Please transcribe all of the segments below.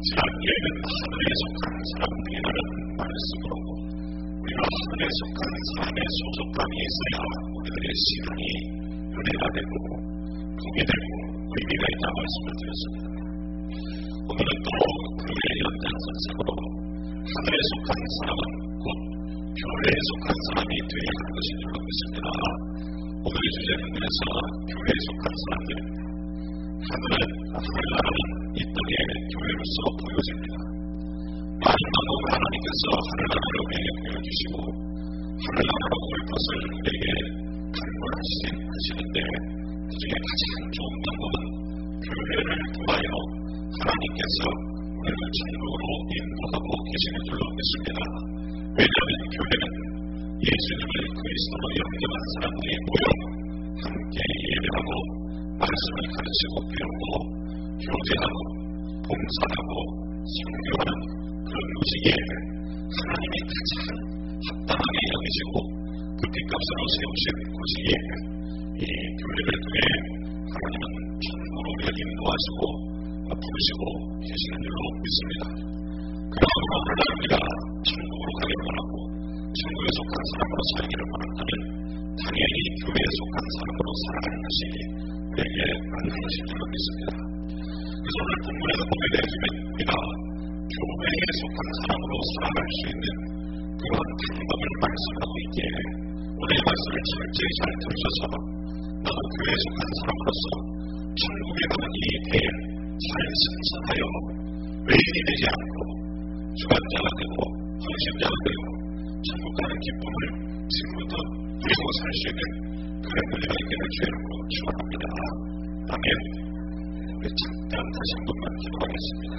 지난 예는 하늘에 속한 사람들이라는 말씀으로 우리가 하늘에 속한 사람의 소속감이 있어야 우리들의 신앙이 은혜가 되고 복이 되고 의미가 있다 말씀을 드렸습니다. 오늘은 또 그의 연장선상으로 하늘에 속한 사람은 곧 교회에 속한 사람이 되어야 하는 것인 줄 믿습니다. 오늘의 주제는 그래서 교회에 속한 사람들입니다. 하늘나라는 이 땅의 교회로서 보여집니다. 많은 방법을 하나님께서 하늘나라를 우리에게 보여주시고 하늘나라로 올 것을 우리에게 강론하시는데 그 중에 가장 좋은 방법은 교회를 통하여 하나님께서 우리를 천국으로 인도하고 계시는 줄로 믿습니다. 왜냐하면 교회는 예수님을 그리스도로 영접한 사람들이 모여 함께 예배하고 말씀을 가르치고 배우고 교제하고 봉사하고 선교하는 그런 곳이기에 하나님이 가장 합당하게 여기시고 그 핏값으로 세우신 곳이기에 이 교회를 통해 하나님은 천국으로 우리를 인도하시고 부르시고 계시는 줄로 믿습니다. 그러므로 오늘날 우리가 천국으로 가기를 원하고 천국에 속한 사람으로 살기를 원한다면 당연히 교회에 속한 사람으로 살아가는 것이 우리에게 맞는 것인 줄로 믿습니다. 그래서 오늘 본문에서 보게 되면 우리가 교회에 속한 사람으로 살아갈 수 있는 그런 방법을 말씀하고 있기에 오늘의 말씀을 철저히 잘 들으셔서 나도 교회에 속한 사람으로서 천국에 가는 이 배에 잘 승선하여 외인이 되지 않고 주관자가 되고 헌신자가 되고 천국 가는 기쁨을 지금부터 누리고 살 수 있는 그런 은혜가 있기를 주의 이름으로 축원합니다. 아멘. 우리 잠깐 다시 한 번만 기도하겠습니다.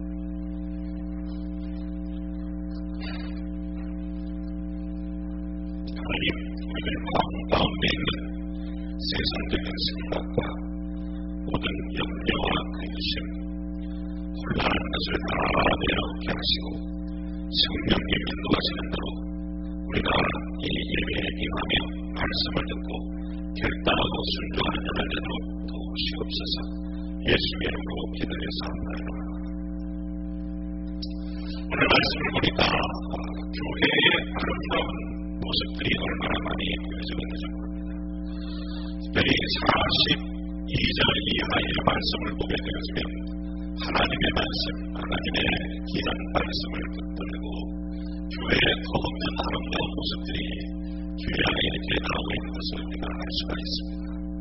하나님, 우리의 마음 가운데 있는 세상적인 생각과 모든 염려와 근심, 혼란한 것을 다 내려놓게 하시고 성령님 인도하시는 대로 우리가 이 예배에 임하며 말씀을 듣고 결단하고 순종하는 자를 되도록 도우시옵소서. 예수의 이름으로 기도해사옵나이다. 오늘 말씀을 보니까 교회의 아름다운 모습들이 얼마나 많이 보여지고 있는지 모릅니다. 특별히 42절 이하의 말씀을 보게 되어지면 하나님의 말씀, 하나님의 귀한 말씀을 붙들고 교회의 더 없는 아름다운 모습들이 교회 안에 이렇게 나오고 있는 것을 우리가 알 수가 있습니다.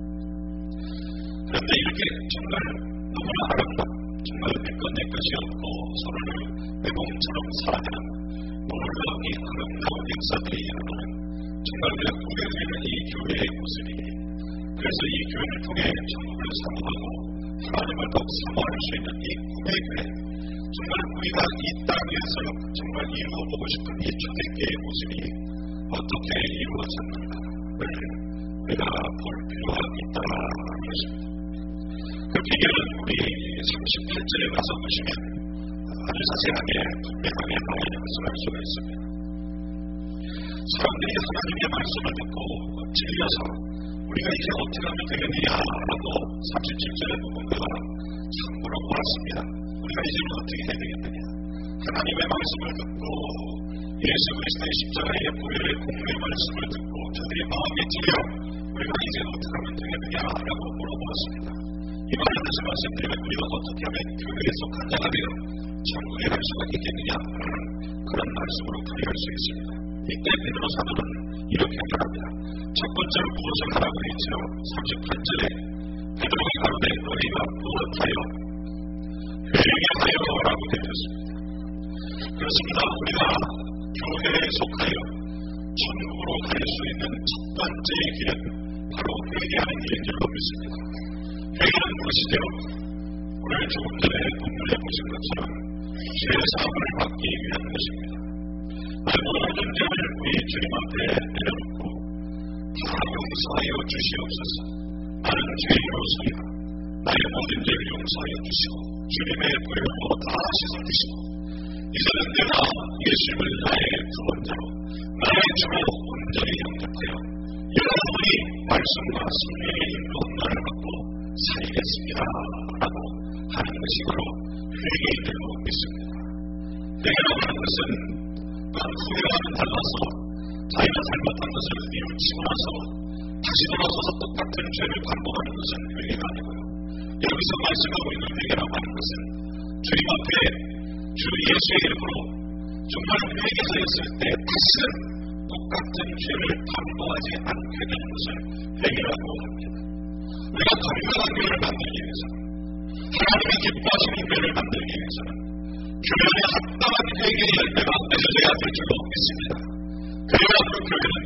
그런데 이렇게 정말 너무나 아름답고 정말 내 것이 없고 서로를 내 몸처럼 사랑하는 놀라운 아름다운 역사들이 일어나는 정말 우리가 구별되는 이 교회의 모습이 그래서 이 교회를 통해 천국을 사모하고 하나님을 더욱 사모할 수 있는 이 꿈의 교회 정말 우리가 이 땅에서 정말 이루어보고 싶은 이 초대교회의 모습이 어떻게 이루어졌는가를 우리가 볼 필요가 있다는 것입니다. 그 비결은 우리 38절에 가서 보시면 아주 자세하게 분명하게 나와 있는 것을 알 수가 있습니다. 사람들이 하나님의 말씀을 듣고 질려서 우리가 이제 어떻게 하면 되겠느냐라고 37절에 보니까 참고로 보았습니다. 우리가 이제는 어떻게 해야 되겠느냐. 하나님의 말씀을 듣고 예수 그리스도의 십자가의 보혈의 공로의 말씀을 듣고 저들이 마음에 찔려 우리가 이제 어떻게 하면 되겠느냐라고 물어보았습니다. 이 말을 다시 말씀드리면 우리가 어떻게 하면 교회에 속한 자가 되어 천국에 갈 수가 있겠느냐라는 그런 말씀으로 풀이할 수 있습니다. 이때 베드로 사도는 이렇게 말합니다. 첫 번째로 무엇을 하라고 했죠? 38절에 베드로가 가로되 너희가 무엇하여 회개하여라고 되었습니다. 그렇습니다. 우리가 교회에 속하여 천국으로 갈 수 있는 첫 번째의 길은 바로 회개하는 길인 줄로 믿습니다. 회개는 무엇이죠? 오늘 조금 전에 본문에 보신 것처럼 죄사함을 받기 위한 것입니다. 나의 모든 죄를 우리 주님 앞에 내려놓고 다 용서하여 주시옵소서. 나는 죄인으로서야 나의 모든 죄를 용서하여 주시고 주님의 보혈로 다 씻어주시고 이제는 내가 예수님을 나의 구원자로 나의 주로 온전히 영접하여 여러분이 말씀과 성령의 인도함을 받고 살겠습니다 라고 하는 것이 바로 회개인 줄로 믿습니다. 회개라고 하는 것은 후회와는 달라서 자기가 잘못한 것을 뉘우치고 나서 다시 돌아서서 똑같은 죄를 반복하는 것은 회개가 아니고요. 여기서 말씀하고 있는 회개라고 하는 것은 주님 앞에 주 예수의 이름으로 정말 회개하였을 때 다시는 똑같은 죄를 반복하지 않게 되는 것을 회개라고 합니다. 우리가 건강한 교회를 만들기 위해서는, 하나님이 기뻐하시는 교회를 만들기 위해서는 교회 안에 합당한 회개의 열매가 맺어져야 될 줄로 믿습니다. 그래야 그 교회는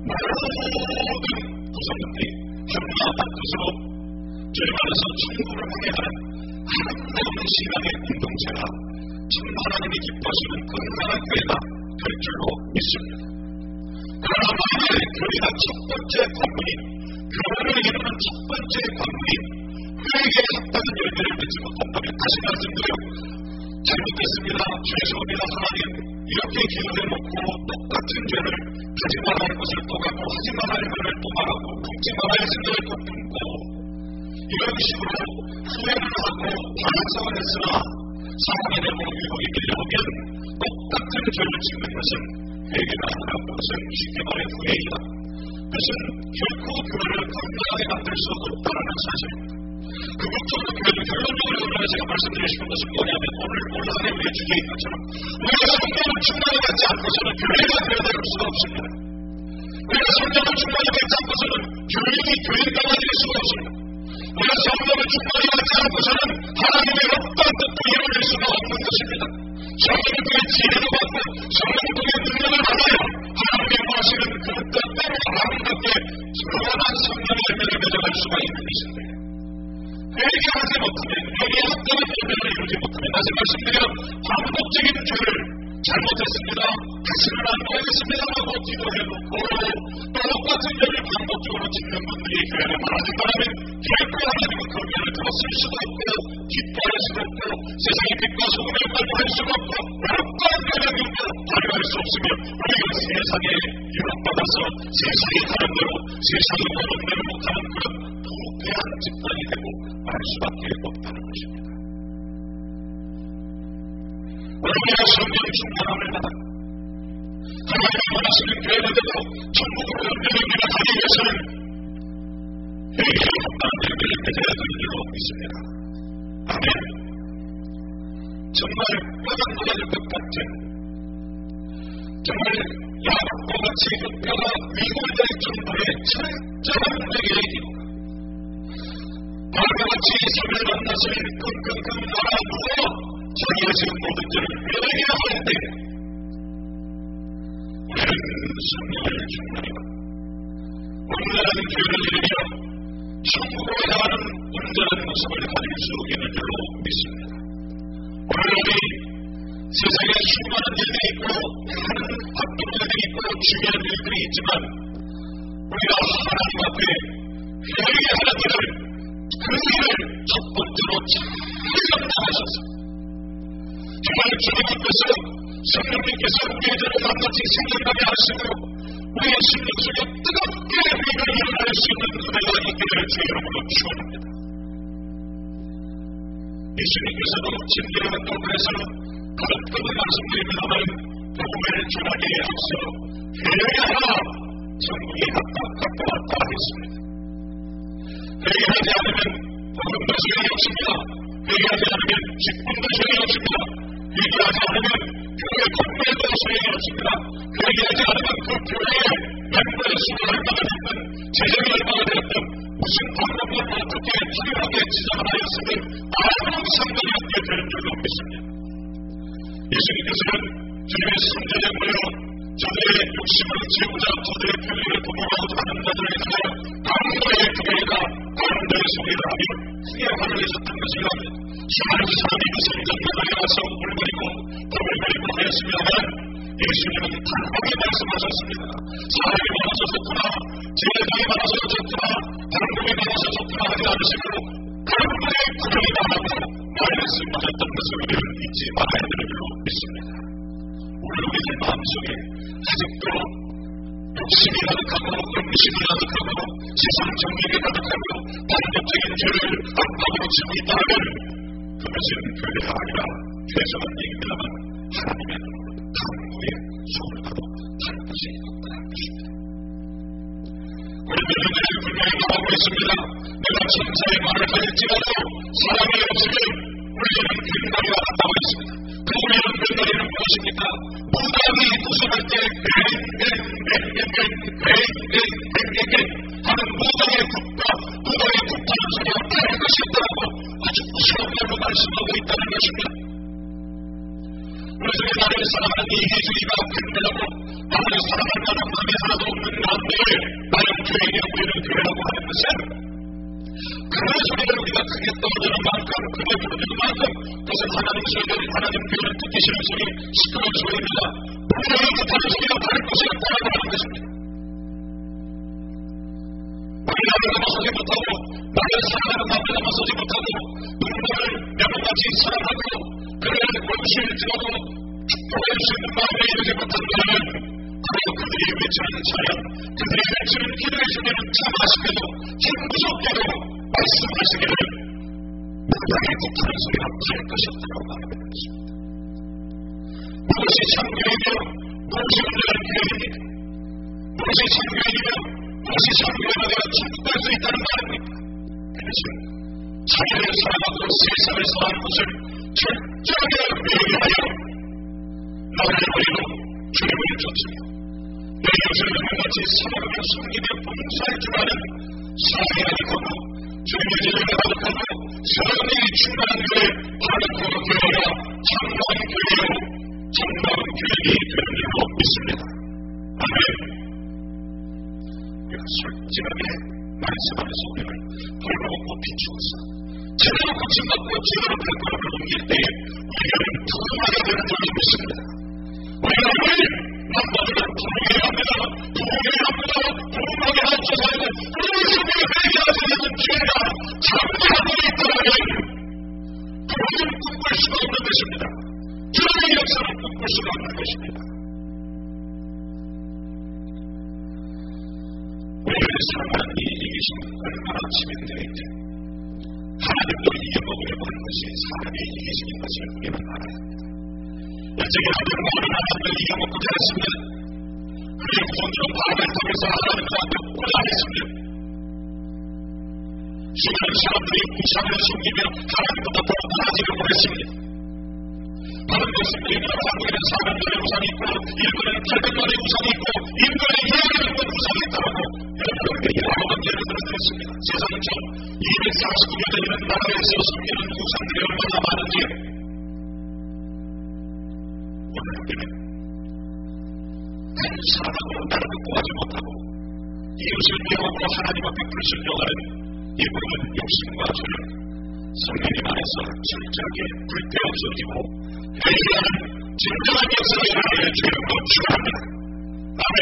모든 구성원들이 한마음 뜻으로 저희 말해서 천국을 향해 가는 아름다운 신앙의 공동체가 참 하나님이 기뻐하시는 건강한 교회가 될 줄로 믿습니다. 그러나 만약에 교회가 첫 번째 관문인, 교회를 이루는 첫 번째 관문인 회개에 합당한 열매를 맺지 못한다면 다시 말씀드려 잘못했습니다, 죄송합니다, 하나님 이렇게 기도해놓고 똑같은 죄를 하지 말아야 할 것을 또 갖고 하지 말아야 할 것을 또 말하고 품지 말아야 할 생각을 또 품고 이런 식으로 후회를 하고 반성을 했으나 상황이 되고 유혹이 밀려오면 똑같은 죄를 짓는 것은 회개가 아니라는 것은 쉽게 말해 후회이다. 그것은 결코 교회를 건강하게 만들 수 없다는 사실입니다. 그것적으로 교회를 결론적으로 제가 말씀드리고 싶은 것은 뭐냐면 오늘 올라가는 우리의 주제인 것처럼 우리가 성령을 충만히 갖지 않고서는 교회가 되어될 수가 없습니다. 우리가 성령을 충만히 갖지 않고서는 교육이 교회가 될 수가 없습니다. 우리가 성령을 충만히 갖지 않고서는 하나님의 어떠한 뜻도 이루어질 수가 없는 것입니다. 성령을 통해 지혜를 받고 성령을 통해 능력을 받아야 하나님의 원하시는 그 뜻대로 아름답게 선한 성령의 열매를 맺어갈 수가 있는 것입니다. 회개하지 못하면, 회개에 합당한 열매를 이루지 못하면, 다시 말씀드려 반복적인 죄를 잘못했습니다, 다시는 안 하겠습니다라고 기도해놓고 또 똑같은 죄를 반복적으로 짓는 분들이 교회를 말하는 바람에 결코 하나님은 그 교회를 들었을 수도 없고 기뻐할 수도 없고 세상의 빛과 소금을 발휘할 수가 없고 어떤 영향력도 발휘할 수 없으며 우리가 세상에 유혹받아서 세상이 가는 대로 세상이 보는 대로 가는 그런 부패한 집단이 되고 말 수밖에 없다는 것입니다. 우리가 성령 충만함을 받아 하나님이 원하시는 교회가 되고 천국으로 열매를 가기 위해서는 회개에 합당한 열매를 맺어야 되는 줄로 믿습니다. 아멘. 정말 뼈가 녹아질 것 같은, 정말 야곱과 같이 그 뼈가 위골될 정도의 철저한 회개의 기도, 바울과 같이 이스라엘 만나서 끙끙끙 나라 누워 자기가 지은 모든 죄를 회개해야 하는데 우리는 성령을 충만히 받고 온전한 교회를 이루며 천국으로 향하는 온전한 모습을 가질 수 있는 줄로 믿습니다. 오늘 우리 세상에 수많은 일들이 있고 많은 바쁜 일들이 있고 중요한 일들이 있지만 우리가 하나님 앞에 회개하는 길을 그 일을 첫 번째로 잘 감당하셔서 정말 주님 앞에서 성령님께서 우리의 죄를 낱낱이 생각나게 하시고 우리의 심령 속에 뜨겁게 회개를 일어날 수 있는 은혜가 있기를 주의 이름으로 축원합니다. 예수님께서도 진리의 원동에서 거듭거듭 말씀드립니다만 복음을 전하기에 앞서 회개하라 천국이 가까웠다 했습니다. 회개하지 않으면 복음도 소용이 없습니다. 회개하지 않으면 직분도 소용이 없습니다. 회개하지 않으면 교회 건물도 소용이 없습니다. 회개하지 않으면 그 교회의 멤버의 수가 얼마가 됐든 재정이 얼마가 됐든 무슨 방법으로 어떻게 훌륭하게 지정하였으면 아무런 상관이 없게 되는 줄로 믿습니다. 예수님께서는 주님의 성전에 모여 저들의 욕심을 채우자 저들의 편리를 도모하고 하는 자들을 위하여 강도의 교회가 강도의 소리를 하며 크게 화를 내셨던 것이라 수많은 사람이 그 성전에 와서 울거리고 버글거리고 하였습니다만 예수님은 단호하게 말씀하셨습니다. 사람이 많아서 좋구나, 제사장이 많아서 좋구나, 방법이 많아서 좋구나 하지 않으시고 강도의 구원이 많아도 말씀하셨던 것을 우리는 잊지 말아야 되는 줄로 믿습니다. 오늘 우리들 마음속에 아직도 욕심이 가득하고 음식이 가득하고 세상 정력이 가득하고 반복적인 죄를 반복하고 지고 있다면 그것은 교회가 아니라 죄송한 얘기입니다만 하나님의 눈으로 강구에 손을 가도 다른 것이 없다는 것입니다. 우리들은 늘 분명히 나오고 있습니다. 내가 천사의 말을 가질지라도 사람이 없으면 우리는 빈다리가 나와 있습니다. 그 우리는 빈다리는 무엇입니까? 무당이 구슬할 때 하는 무당의 굽다, 무당의 굽다는 소리가 다른 것이 없다고 아주 무서운 말로 말씀하고 있다는 것입니다. 우리들이 나를 사랑하는 이 예수이가 빈다고 나를 사랑할 만한 마음이 하나도 없는 남들을 나는 교인이여 우리는 교회라고 하는 것은 그런 소리를 우리가 크게 떠드는 만큼 크게 부르는 만큼 그것은 하나님 소리를 하나님 교회를 듣기 싫은 소리 시끄러운 소리입니다. 분명히 급하는 소리가 다를 것이 없다고 하는 것입니다. 우리 나를 넘어서지 못하고 나를 사랑하는 마음을 넘어서지 못하고 누군가를 여러가지 사랑하고 그를 원수일지라도 축복해 주시는 마음에 이르지 못한 자는 바로 그들이 외치는 찬양 그들이 외치는 기도의 주님은 참하시게도 참 무섭게도 말씀하시기를 무당의 굽하는 소리가 다를 것이 없다고 말하는 것입니다. 무엇이 참교이며 무엇이 온전한 교회입니까? 무엇이 참교이며 무엇이 참교회가 되어 천국갈 수 있다는 말입니까? 그것은 자기를 사랑하고 세상을 사랑하는 것을 철저하게 회개하여 나를 버리고 주님을 쫓으며 내 것을 같이 사랑하며 섬기며 봉사할 줄 아는 사랑이 되고 주님의 제자를 가득하고 사랑이 충만한 교회 바로 그 교회가 참나은 교회요 참나은 교회이 되는 줄로 믿습니다. 아멘. 솔직하게 말씀하면서 우리를 벌거벗고 비추어서 제대로 고침받고 제대로 발걸음을 옮길 때에 우리는 부흥하게 되는 줄로 믿습니다. 우리가 하나님 남자들은 부흥해야 합니다. 부흥해야 합니다. 부흥하게 하옵소서 하고 우리를 속에 회개하지 않는 죄가 잠재하고 있다면 부흥은 꿈꿀 수가 없는 것입니다. 주님의 역사는 꿈꿀 수가 없는 것입니다. 우리를 사랑하는 이 이기심 얼마나 치명적인지 하나님도 이겨먹으려고 하는 것이 사람의 이기심인 것을 우리는 알아야 합니다. 여전히 하나님과 어느 하나님을 이겨먹고자 했으면 그의 후손들은 바벨 통해서 하나님과 벽보자 했습니다. 수많은 사람들이 우상을 숨기며 하나님보다 더 나아지려고 했습니다. 다른 백성들이나 한국에는 400만의 우상이 있고 일본에는 800만의 우상이 있고 인도에는 200만의 우상이 있다고 여러분에게 여러 번 예를 들어드렸습니다. 세상은 총 249여 되는 나라에서 숨기는 우상들이 얼마나 많은지 오늘 우리는 사랑으로 나를 구하지 못하고 이웃을 미워하고 하나님 앞에 불순종하는 이 모든 욕심과 죄를 성령님 안에서 철저하게 불태워주시고 회개하는 진정한 역사를 하나님의 죄로 축원합니다. 아멘.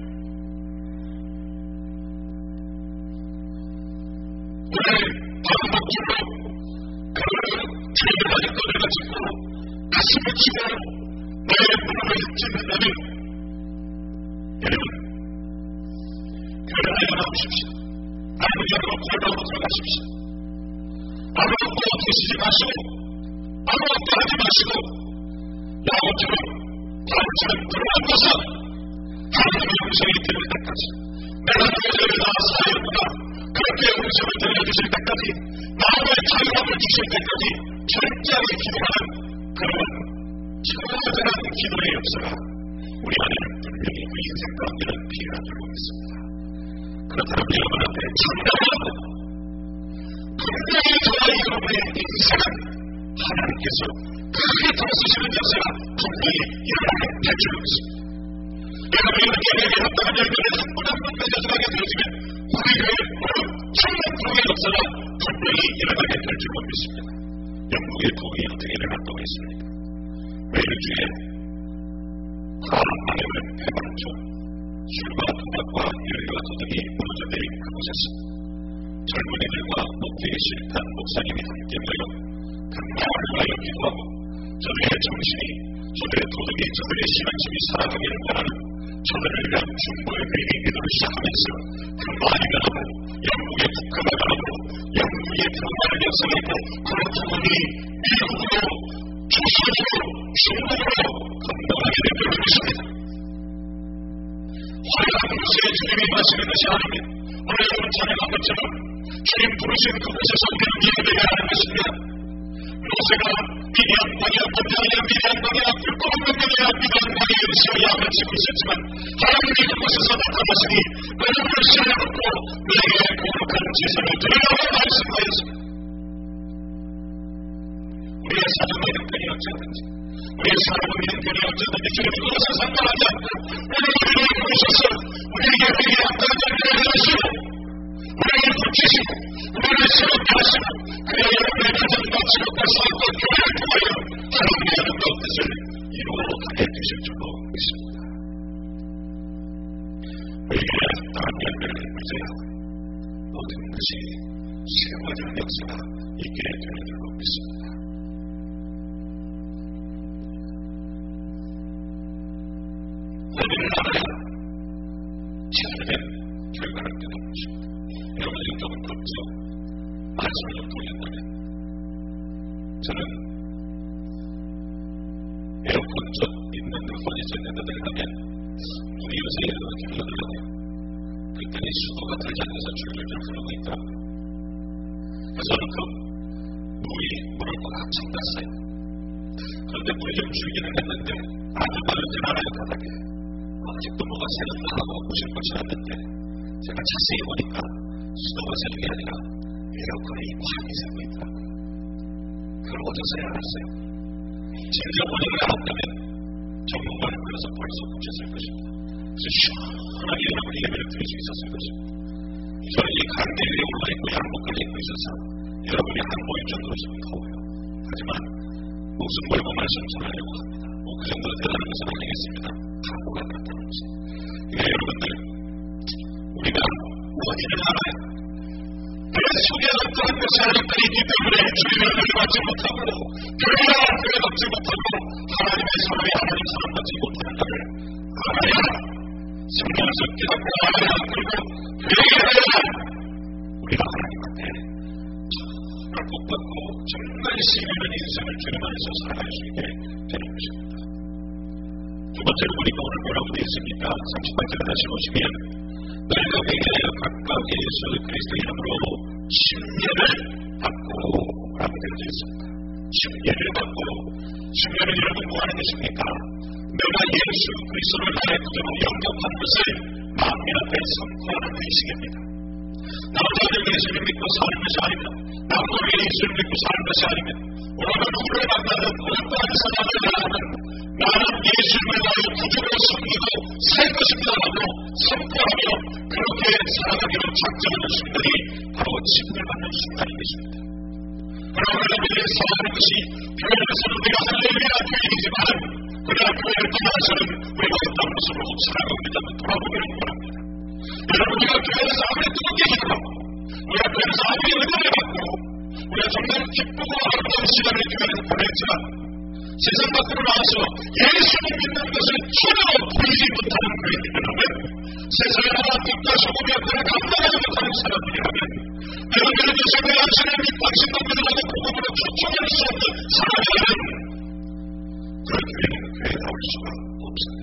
오늘 반복적으로 그 죄를 가진 것을 가지고 가슴을 치고 나의 무릎을 찢는다면 여러분 교회를 나오십시오. 아무리라도 골방으로 들어가십시오. 아무것도 드시지 마시고 아무것도 하지 마시고 야곱처럼 바울처럼 들어앉아서 하나님의 음성이 들릴 때까지 내가 너희들을 사였구나 그렇게 음성을 들려주실 때까지 마음의 자유함을 주실 때까지 철저하게 기도하는 그런 처절한 기도의 역사가 우리 안에는 분명히 그 인생 가운데는 필요한 줄로 믿습니다. 그렇다면 여러분한테 참담하고 분명히 저와 여러분의 인생은 하나님께서 크게 도와주시는 역사가 분명히 일어나게 될 줄로 믿습니다. 여러분이 이렇게 회개했다는 열매를 한 번 한 번 맺어주게 되어지면 우리 교회의 참된 부흥의 역사가 분명히 일어나게 될 줄로 믿습니다. 영국의 부흥이 어떻게 일어났다고 했습니까? 매일 주에 가난만에 오는 해방촌 술과 도박과 유리와 도덕이 무너져 내린 그곳에서 젊은이들과 목회에 실패한 목사님이 함께 모여 강령을 하여 기도하고 저들의 정신이 저들의 도덕이 저들의 신앙심이 살아가기를 원하는 저들을 위한 중보의 회개 기도를 시작하면서 그 마리가 나고 영국의 국가가 나고 영국의 평화를 역사하고 그렇다보니 미국으로 조선으로 중국으로 건너가게 되는 것입니다. 화려한 곳에 주님이 마시는 것이 아니면 오늘 여러분 찬양한 것처럼 주님 부르신 그곳에서 우리는 예배해야 하는 것입니다. 모세가 미디안 광야, 미디안 광야, 굵고 없는 광야, 미디안 광야에서 양을 치고 있었지만 하나님이 그곳에서 나타나시니 너는 시험을 얻고 내게 거룩한 제사를 드리라고 말씀하였습니다. 우리의 사정의 형편이 어쩌든지 우리의 사람의 형편이 어쩌든지 주님 그것을 상관하지 않고 오늘 우리를 부르셔서 우리에게 회개한다는 일을 하시고 우리를 붙이시고 우리를 새롭게 하시고 그의 여러분의 가정과 직업과 사업과 교회를 통하여 하나님의 아름다운 뜻을 이루어가게 되실 줄로 믿습니다. 회개의 땅 열매를 맺어야 모든 것이 세워지는 역사가 있게 되는 줄로 믿습니다. 모든 나라에 잘된 결과를 얻는 것입니다. 여러분의 인격은 없죠. 말씀을 돌린다면 저는 에어컨 있는 데 퍼니처 있는 데 가면 물이 요새 이렇게 흘러들어요. 그랬더니 수도가 들지 않아서 줄줄줄 흐르고 있더라고요. 그래서 저는 그 물을 꽉 참갔어요. 그런데 물이 좀 줄기는 했는데 아주 마르진 않아요. 바닥에 아직도 뭐가 새는다 하고 무실것이 않는데 제가 자세히 보니까 수도가 새는 게 아니라 에어컨에 광이 새고 있더라고요. 그걸 어디서야 알았어요. 진짜 원인을 알았다면 전문가를 불러서 벌써 고쳤을 것입니다. 그래서 시원하게 여러분이 예배를 드릴 수 있었을 것입니다. 저는 이 가운데 위에 올라있고 양복까지 입고 있어서 여러분이 안 보일 정도로 좀 더워요. 하지만 목숨 걸고 말씀 전하려고 합니다. 그 정도로 대단한 것은 아니겠습니다. 각오가 그렇다는 것이. 여러분들 우리가 원인을 알아야 내 속에 어떠한 것이 아직도 있기 때문에 주님의 은혜를 받지 못하고 교회가 은혜를 받지 못하고 하나님의 사랑에 하나님 사랑 받지 못하는 것을 알아야 성경에서 깨닫고 알아야 그리고 회개해야 우리가 하나님한테 정말 복받고 정말 시민의 인생을 주님 안에서 살아갈 수 있게 되는 것입니다. 두 번째로 보니까 오늘 뭐라고 되어 있습니까? 30번째를 다시 보시면 너희가 회개하여 각각 예수 그리스도 이름으로 침례를 받고 라고 되어 있습니다. 침례를 받고 침례는 여러분 뭐하는 것입니까? 내가 예수 그리스도를 나의 구주로 영접한 것을 만민 앞에 선포하는 의식입니다. 나 혼자 예수를 믿고 사는 것이 아니면 나 혼자 예수를 믿고 사는 것이 아니면 오늘 누구를 만나든 어떠한 상황을 대하든 나는 예수를 나의 구주로 섬기고 살 것입니다라고 선포하며 그렇게 살아가기로 작정하는 순간이 바로 침례를 받는 순간인 것입니다. 그러나 우리가 살아가는 것이 교회에서는 우리가 할렐루야 교인이지만 그러나 교회를 떠나서는 우리가 어떤 모습으로 살아가고 있다면 돌아보기를 원합니다. 여러분 우리가 교회에서 아무리 뜨겁게 기도하고 우리가 교회에서 아무리 은혜를 받고 우리가 정말 기쁘고 아름다운 시간을 교회에서 보냈지만 세상 밖으로 나와서 예수를 믿는 것을 전혀 보이지 못하는 교인들이라면 세상에 나와 뜻과 소금이 없거나 감당하지 못하는 사람들이라면 여러분들의 교회에 당신을 당신도 믿으라고 복음으로 초청할 수 없는 사람이라면 그 교회는 교회에 나올 수가 없습니다.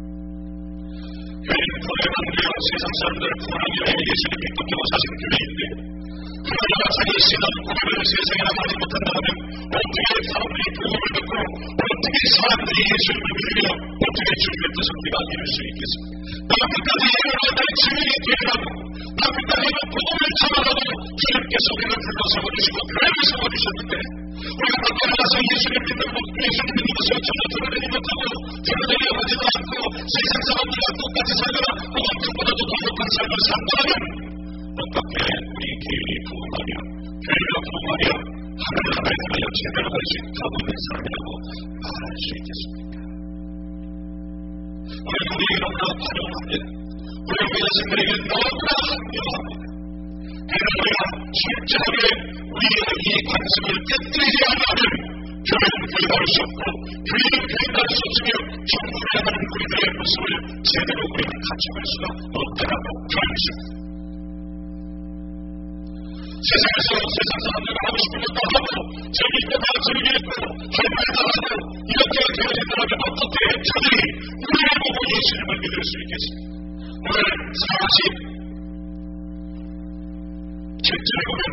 교회는 교회만 되어 세상 사람들을 구원하기 위해 예수를 믿고 사신 교회인데 그러나 자기 신앙 고백을 세상에 나가지 못한다면 어떻게 사람들이 복음을 듣고 어떻게 사람들이 예수를 믿으며 어떻게 주님의 뜻을 우리가 이룰 수 있겠습니까? 나 끝까지 예배로 날 주님이 되라고 나 끝까지 복음을 참아가도 주님께서 우리를 불러 세워주시고 교회를 세워주셨는데 우리가 밖에 나가서 예수를 믿는 것을 전혀 드러내지 못하고 드러내려 하지도 않고 세상 사람들과 똑같이 살거나 혹은 그보다도 더 높은 삶을 산다면 어떻게 우리 개인이 부흥하며 교회가 부흥하며 하나님 나라에 대하여 제대로 할 수 있다고 있는 사람이라고 말할 수 있겠습니까? 우리 너무나 환영합니다. 우리 교회생들에게 너무나 환영합니다. 그래서 우리가 철저하게 우리의 이 관습을 깨뜨리지 않으면 교회는 교회다울 수 없고 교회는 교회다울 쏟으며 경고를 하는 우리들의 모습을 제대로 우리는 갖춰갈 수가 없다라고 표현했습니다. 세상에서 세상 사람들과 하고 싶은 것도 하고 재미있고 다 즐기고 할 말도 하고 이렇게 되어진다면 어떻게 저들이 우리를 보고 예수님을 믿을 수 있겠습니까? 오늘 47절에 보면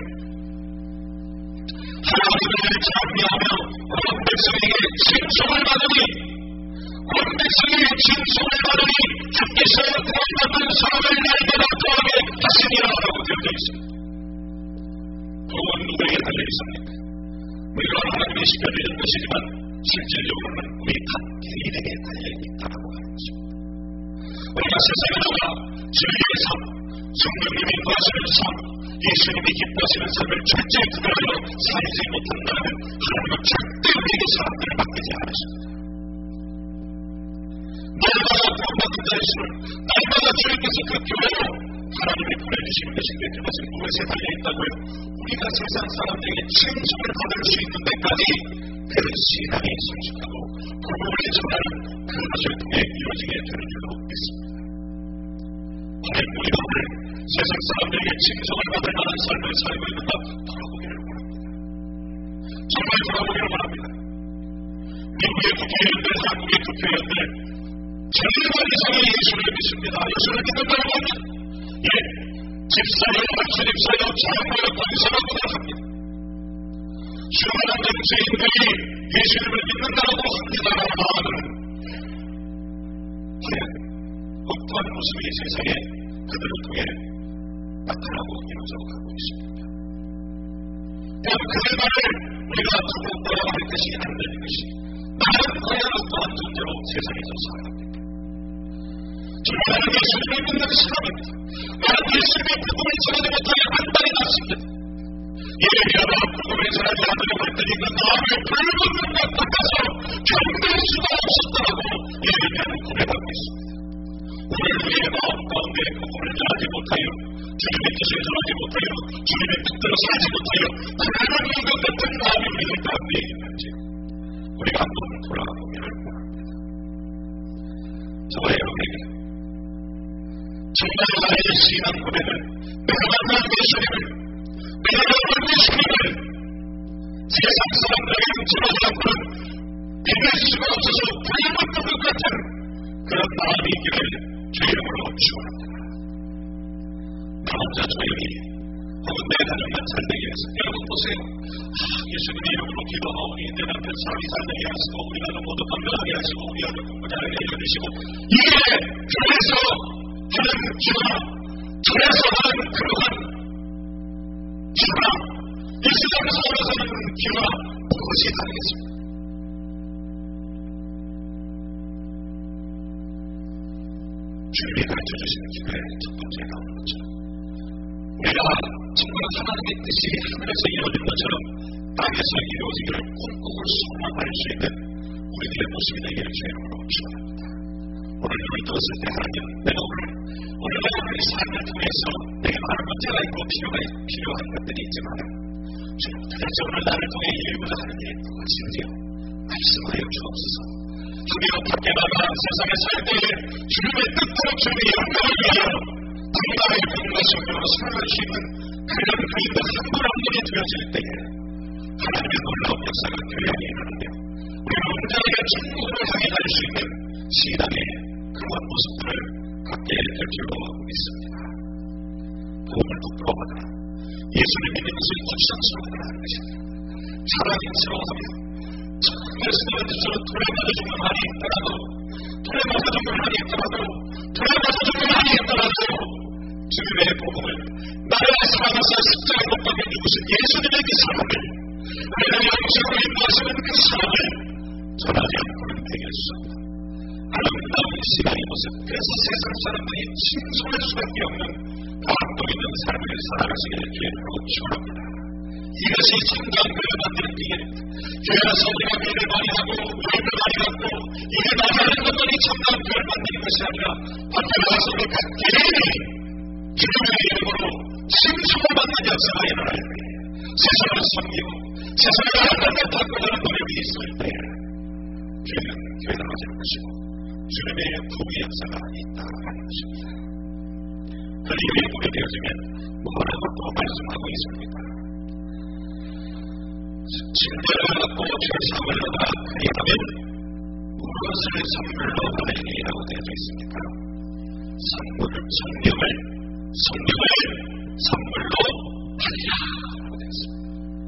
하나님을 장미하며 온 백성에게 칭송을 받으니 온 백성이 칭송을 받으니 주께서 구원받은 사람을 날마다 더하게 하시니라라고 되어져 있습니다. 구원 누구에게 달려있습니까? 우리가 하나님의 시켜드리는 것이지만 실질적으로는 우리 각 개인에게 달려있다라고 하는 것입니다. 우리가 세상에 나가 진리의 삶, 성령님이 인도하시는 삶, 예수님이 기뻐하시는 삶을 철저히 구별하여 살지 못한다면 하나님은 절대 우리에게 사람들을 맡기지 않으십니다. 날마다 구원받은 자이시는 날마다 주님께서 그 교회로 하나님이 보내주신 것인데 그것은 무엇에 달려있다고요? 우리가 세상 사람들에게 칭송을 받을 수 있는 데까지 그 신앙이 성숙하고 복음을 전하는 그것을 통해 이루어지게 되는 줄로 믿습니다. 과연 우리가 오늘 세상 사람들에게 칭송을 받을 만한 삶을 살고 있는가 돌아보기를 원합니다. 정말 돌아보기를 원합니다. 미국의 국회의원들, 한국의 국회의원들 절반 이상의 예수를 믿습니다. 예수를 믿는다고 합니다. 예, 집사요, 박수집사요, 장로요, 권사라고들 합니다. 수많은 정치인들이 예수님을 믿는다고 합니다만은 과연 어떠한 모습이 세상에 그들을 통해 나타나고 이루어져 가고 있습니다. 그들 말을 우리가 두고 보아야 할 것이 안 되는 것이 나는 과연 어떠한 존재로 세상에서 살아갑니다. 나는 예수님을 믿는 사람입니다. 나는 예수님의 복음을 전하지 못하여 안달이 났습니다. 예레미야가 복음을 전하지 않으려고 했더니 그 마음을 불붙는 것 같아서 견딜 수가 없었다고 예레미야는 고백하고 있습니다. 오늘 우리의 마음 가운데 복음을 전하지 못하여 주님의 뜻을 전하지 못하여 주님의 뜻대로 살지 못하여 불붙는 것 같은 마음이 우리 가운데 있는지 우리가 한번 돌아보기를 원합니다. 저와 여러분에게 정말 나의 신앙 고백을 내가 만난 예수님을 내가 만난 예수님을 세상 사람들에게 전하지 않고는 믿을 수가 없어서 불붙는 것 같은 그런 마음이 있기를 주의 이름으로 축원합니다. 나 혼자 조용히 혹은 내 가정만 살되게 해서 여러분 보세요. 예수님의 이름으로 기도하오니 내 남편 사람이 살되게 하시고 우리 가족 모두 건강하게 하시고 우리 아들 공부 잘하게 해주시고 이게 교회에서 하는 기도, 교회에서 하는 그러한 기도나 이 세상에서 하는 기도나 무엇이 다르겠습니까? 주님이 가르쳐주시는 기도의 첫 번째 나오는 것처럼 우리가 정말 하나님의 뜻이 하늘에서 이루어진 것처럼 땅에서 이루어지기를 꼼꼼히 소망할 수 있는 우리들의 모습이 되기를 주님으로 축원합니다. 오늘 눈을 뜨었을 때 하나님 내가 오늘 우리 삶을 통해서 내게 많은 문제가 있고 필요한 것들이 있지만 주님 도대체 오늘 나를 통해 이루고자 하는 일이 무엇인지요? 말씀하여 주옵소서. 우리가 밖에 나가 세상에 살 때에 주님의 뜻대로 주님의 영광을 위하여 당나라의 공과 성령으로 살아갈 수 있는 그런 그인들 한 분 한 분이 되어질 때에 하나님의 놀라운 역사가 교회 안에 일어나며 우리가 온전하게 천국으로 향해 갈 수 있는 신앙의 그런 모습들을 갖게 될 줄로 믿습니다. 복음을 똑바로 받아 예수를 믿는 것을 고추장스러워하는 하는 것입니다. 사랑스러워하며 정말 스스로 돌에 맞아 죽는 한이 있더라도 돌에 맞아 죽는 한이 있더라도 돌에 맞아 죽는 한이 있더라도 주님의 복음을 나를 사랑하사 십자가에 못 박혀 죽으신 예수님의 그 사랑을 내가 영생으로 인도하시는 그 사랑을 전하지 않고는 되게 하셨습니다. 아름다운 신앙의 모습, 그래서 세상 사람들이 칭송할 수밖에 없는 감동 있는 삶을 살아가시기를 주님으로 축원합니다. 이것이 성장 교회 만드는 비결입니다. 교회 와서 우리가 교회를 많이 하고 모임을 많이 갖고 이게 많이 하는 것만이 성장 교회를 만드는 것이 아니라 밖에 나가서 우리 각 개인이 주님의 이름으로 칭송을 받는 역사가 일어날 때 세상을 섬기고 세상을 하나님을 바꾸자는 노력이 있을 때 주님은 되돌아지는 것이고 주님의 부귀 역사가 있다는 것입니다. 그리고 보게 되어지면 뭐라고 또 말씀하고 있습니다. 침례를 받고 죄사함을 얻어 그리하면 무엇을 선물로 받으리라고 되어져 있습니까? 성령을 선물로 받으리라 라고 되어 있습니다.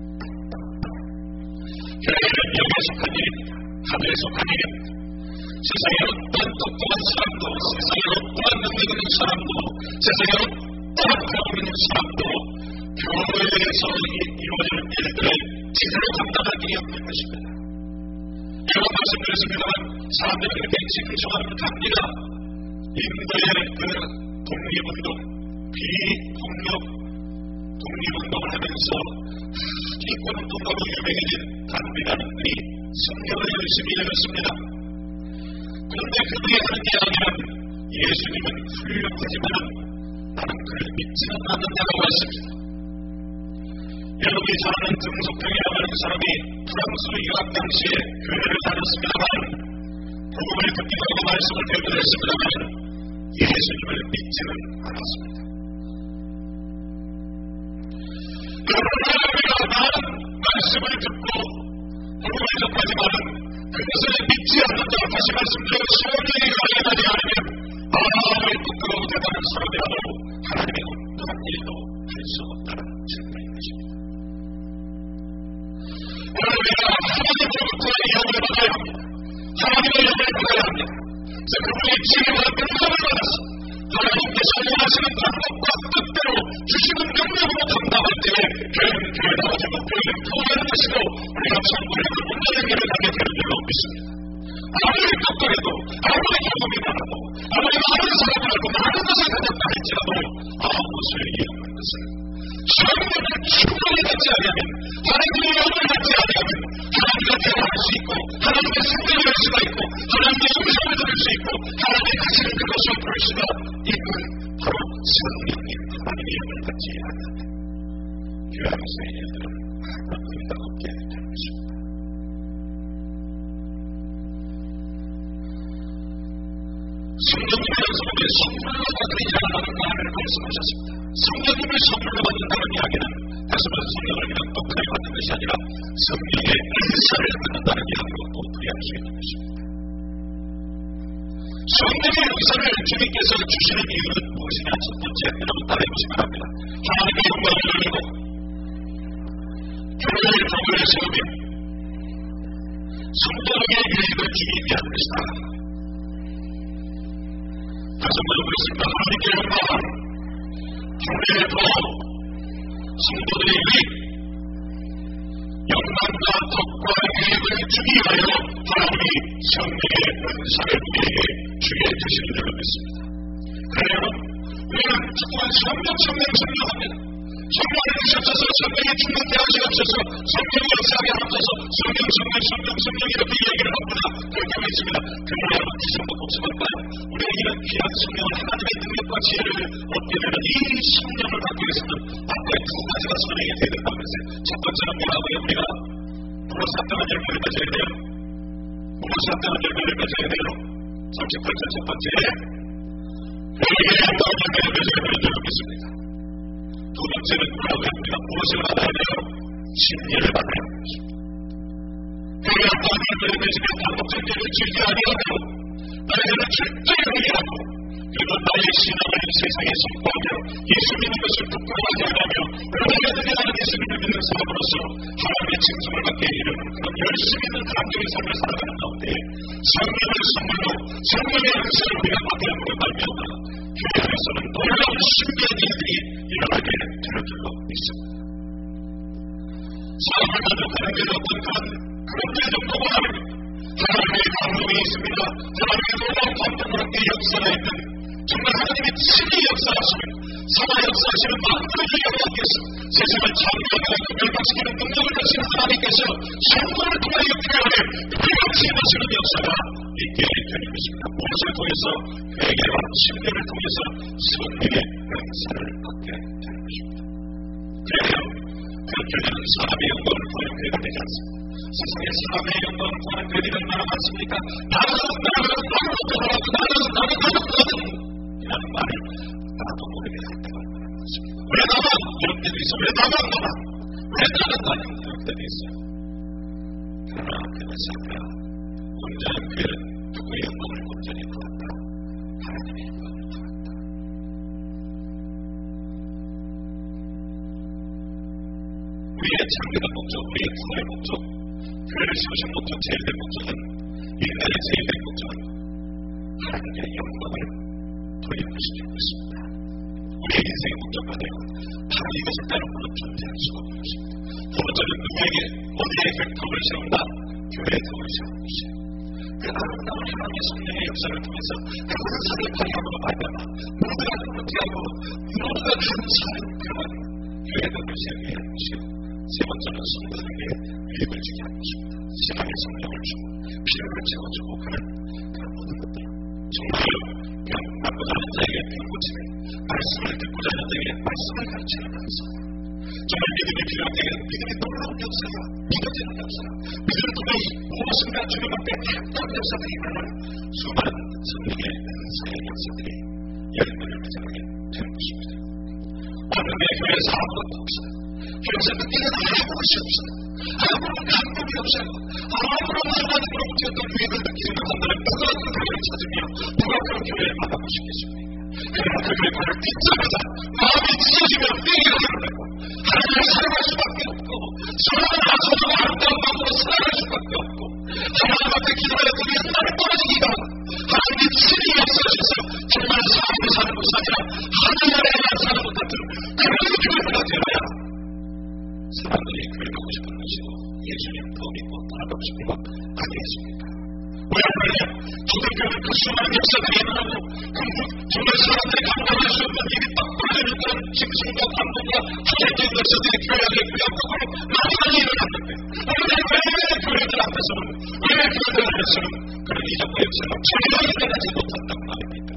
교회는 영에 속한 일입니다. 하늘에 속한 일입니다. 세상에 어떠한 똑똑한 사람도, 세상에 어떠한 능력 있는 사람도, 세상에 어떠한 가업 있는 사람도 교회에서 이루어지는 일들을 제대로 감당할 길이 없는 것입니다. 여러 번 말씀드렸습니다만 사람들이 그렇게 지금처럼 갑니다. 인도의 그 독립운동, 비폭력 독립운동을 하면서 인권운동가로 유명해진 간비라는들이 성경을 열심히 읽었습니다. 그런데 그들이 하는 이야기는 예수님은 훌륭하지만 나는 그를 믿지는 않는다고 했습니다. 여러분이 잘 아는 등석평이라고 하는 사람이 프랑스 유학 당시에 교회를 다녔습니다만 복음을 듣기도 하고 말씀을 배우기도 했습니다만 예수님을 믿지는 않았습니다. 여러분이 많은 말씀을 듣고 복음을 접하지만 그것을 믿지 않는다고 다시 말씀드리고 성령이 가능하지 않으면 아무리 부끄러운 대단한 사람이라도 하나님의 어떠한 일도 할 수 없다는 증거인 것입니다. 우리가 하나님으로부터 영을 받아야 합니다. 하나님의 영을 받아야 합니다. 그래서 그분의 지혜와 능력을 받아서 하나님께서 원하시는 방법과 뜻대로 주시는 능력으로 감당할 때에 교회는 교회다 가지고 교회는 부활하는 것이고 우리가 천국에 온전한 길을 가게 되는 줄로 믿습니다. 아무리 똑똑해도 아무리 경험이 많아도 아무리 많은 사람을 알고 많은 것을 가졌다 할지라도 아무것을 이해하는 것은 성령을 충분히 갖지 않으면 하나님의 영을 갖지 않으면 하나님과 대화할 수 있고 하나님의 생각을 할 수가 있고 하나님의 음성을 들을 수 있고 하나님의 가시는 그것을 볼 수가 있는 바로 성령님 하나님의 영을 갖지 않으면 교회 안에서의 일들은 아무런 의미가 없게 되는 것입니다. 성령님의 연속에 선물로 받으리라는 말을 말씀하셨습니다. 성령님을 선물로 받는다는 이야기는 다시 말해서 성령을 그냥 똑똑하게 받는 것이 아니라 성령의 은사를 받는다는 이야기로 또 풀이할 수 있는 것입니다. 성령의 은사를 주님께서 주시는 이유는 무엇이냐? 첫 번째, 여러분 따라해보시기 바랍니다. 하나님의 영광을 열리고 교회의 복을 세우며 성도에게 유익을 주기 위한 것이다. 다시 한번 보겠습니다. 하나님께 영광, 교회의 복, 성도들의 유익, 영광과 덕과 유익을 주기 위하여 하나님이 성령의 은사를 우리에게 주게 되시는 줄로 믿습니다. 그래요. 우리는 자꾸만 성령합니다. 성령을 주시옵소서, 성령의 충만케 하시옵소서, 성령이 역사하게 하옵소서, 성령 이렇게 이야기를 합니다. 그렇게 하고 있습니다. 그러나 기성도 복잡한 우리가 이런 귀한 성령을 하나님의 능력과 지혜를 얻게 되는 이 성령을 받기 위해서는 앞에 두 가지가 선행이 되어야 된다고 했어요. 첫 번째는 뭐라고요? 우리가 무엇이 합당한 열매를 맺어야 돼요? 무엇이 합당한 열매를 맺어야 돼요? 38절 첫 번째, 교회에 합당한 열매를 맺어야 되는 줄로 믿습니다. 두 번째는 뭐라고 합니다. 무엇을 받아야 돼요? 심리를 받아야 하는 것입니다. 교회에 합당한 열매를 맺으면 반복적으로 즐기 아니하고 나에게는 절대 회개하고 그리고 나의 신앙을 세상에 선포하며 예수 믿는 것을 부끄러워하지 않으며 오래되게 하는 예수님을 믿는 사람으로서 하나님의 칭송을 받게 이르는 그런 열심히 있는 감정의 삶을 살아가는 가운데 성령을 선물로 성령의 은사를 우리가 받게 함으로 말미암아 교회 안에서는 놀라운 신비한 일들이 일어나게 되는 줄로 믿습니다. 사람을 만족하는 게 어떤 그런 게 정도가 아닙니다. 하나님의 감동이 있습니다. 하나님의 놀라운 감동과 함께 역사가 있는 정말 하나님의 친히 역사하시는 살아 역사하시는 만물을 이야기하겠어 세상을 창조하고 멸망시키는 능력을 가진 하나님께서 성도를 통하여 교회를 그같이 하시는 역사가 있게 되는 것입니다. 무엇을 통해서? 회개와 심령을 통해서 성령의 은사를 받게 되는 것입니다. 그래요. 그 교회는 사람의 영광을 보는 교회가 되지 않습니다. 세상에 사람의 영광을 구하는 그들이 얼마나 많습니까? 나는 이라는 말을 나도 모르게 할 때가 얼마나 많습니까? 왜 나만 이런 때도 있어? 왜 나만 왜 나는 이런 때도 있어요? 그러나 그 메시아가 온전한 그는 누구의 영광을 온전히 구한다? 하나님의 영광을 구한다. 우리의 창조의 목적, 우리의 구원의 목적, 교회를 세우신 목적, 제일된 목적은, 인간의 제일된 목적은 하나님의 영광을 돌리고 싶은 것입니다. 우리의 인생의 목적과 내용은 바로 이것을 따로는 존재할 수가 없는 것입니다. 두 번째는 누구에게 어디에 덕을 세운다? 교회에 덕을 세우는 것이에요. 그 아름다운 하나님의 성령의 역사를 통해서 그런 사를 발휘함으로 말미암아 모두가 흐뭇해하고 모두가 감사하는 그런 교회의 덕을 세우게 하는 것이요. 세 번째는 성도들에게 유익을 주게 하는 것입니다. 신앙의 성령을 주고 필요를 채워주고 그런 모든 것들 정말로 병 나쁘지 않은 자에게 병 고치는 말씀을 듣고자 하는 자에게 말씀을 가르치는 감사. 정말 믿음이 필요한 때에는 믿음이 놀라운 역사가 믿어지는 역사, 믿음을 통해 무엇인가 주님 앞에 행동한 역사들이 일어나는 수많은 성령의 은사의 역사들이 열매를 맺어가게 되는 것입니다. 오늘 내 교회에서 아무것도 없어요. 교회에서 느끼는 아무 것이 없어요. 아무런 감동이 없어요. 아무런 하나님으로부터 어떤 유익을 느끼는 사람들은 누가 그 교회를 찾으며 누가 그 교회를 만나고 싶겠습니까? 그러나 그 교회 문을 듣자마자 마음이 찢어지며 회개가 일어나고 하나님을 사랑할 수밖에 없고 서로가 나서서 아름다운 마음으로 사랑할 수밖에 없고 하나님 앞에 기도할 때 우리의 나를 떨어지기가 하나님의 친히 역사하셔서 정말 삶을 사는 것이 아니라 하늘나라에만 사는 것 같은 그런 교회가 되어야 사람들이 교회 가고 싶은 것이고 예수님 더 믿고 따라가고 싶은 것 아니겠습니까? 왜 그러냐? 초대교회는 그 수많은 역사들이 일어나고 정말 사람들이 감당할 수 없는 일이 딱 벌어지는 그런 직승과 감동과 하나님의 역사들이 교회 안에 구약적으로 많이 일어났는데 오늘 왜 교회들 앞에서는 왜 교회들 앞에서는 그런 이적과 역사가 전혀 일어나지 못한다고 말입니까?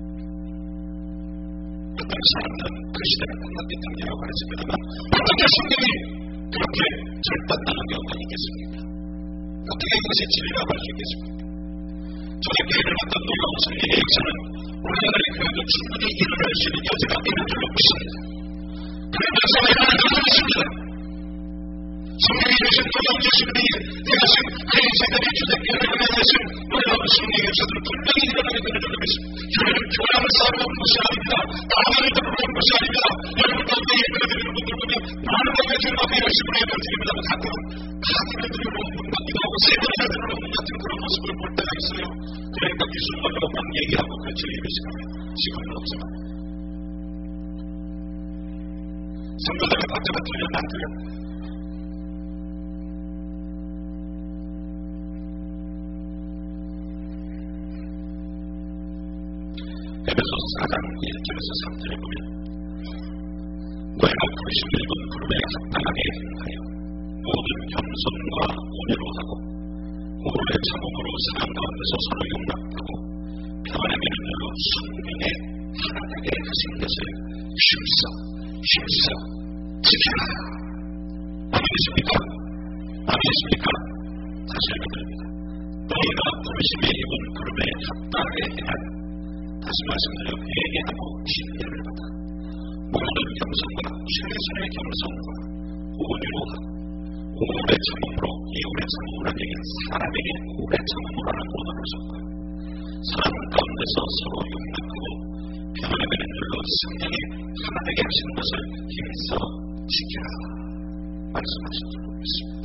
어떤 사람들은 그 시대가 끝났기 때문이라고 하십니다만 어떻게 성경이 그렇게 절단하는 경우가 있겠습니까? 어떻게 이것이 진리라고 할 수 있겠습니까? 초대교회를 맡은 놀라운 성령의 역사는 우리나라의 교회도 충분히 일어날 수 있는 여지가 있는 줄로 믿습니다. 그런 역사가 일어날 줄로 믿습니다. 성령이 주신 놀라운 예수님이 내가신 그의 세대의 초대교회를 은혜하신 놀라운 성령의 역사들은 분명히 일어나게 되는 줄로 믿습니다. 교회는 교양을 쌓아온 것이 아닙니다. 나만을 들어온 것이 아닙니다. 여러분 가운데 예배를 드리는 분들 보면 많은 분들이 주님 앞에 열심히 예배를 드립니다. 가끔은 예배를 드리러 온 분 같기도 하고 세배를 드리러 온 같은 그런 모습을 볼 때가 있어요. 그러니까 기술만으로 막 얘기하고 그렇지 예배 시간은 없지만 성도들의 박자가 틀렸나 안 틀렸나? 에베소서 4장 1절에서 3절에 보면 너희가 부르심 읽은 그룹에 합당하게 행하여 모든 겸손과 온유로 하고 오래 참음으로 사랑 가운데서 서로 용납하고 평안의 면으로 성령에 하나 되게 하신 것을 힘써 지켜라. 아멘이십니까? 아멘이십니까? 다시 읽어드립니다. 너희가 부르심에 입은 그룹에 합당하게 행하여 다시 말씀드려 회개하고 신뢰를 받아 모든 겸손과 최선의 겸손과 온유로 하고 오래 참음으로 이 오래 참음을 얘기는 사람에게 오래 참음을 하는 언어를 썼고요. 사람 가운데서 서로 용납하고 평안의 면으로 성령이 하나 되게 하시는 것을 힘써 지켜라 말씀하신 줄로 믿습니다.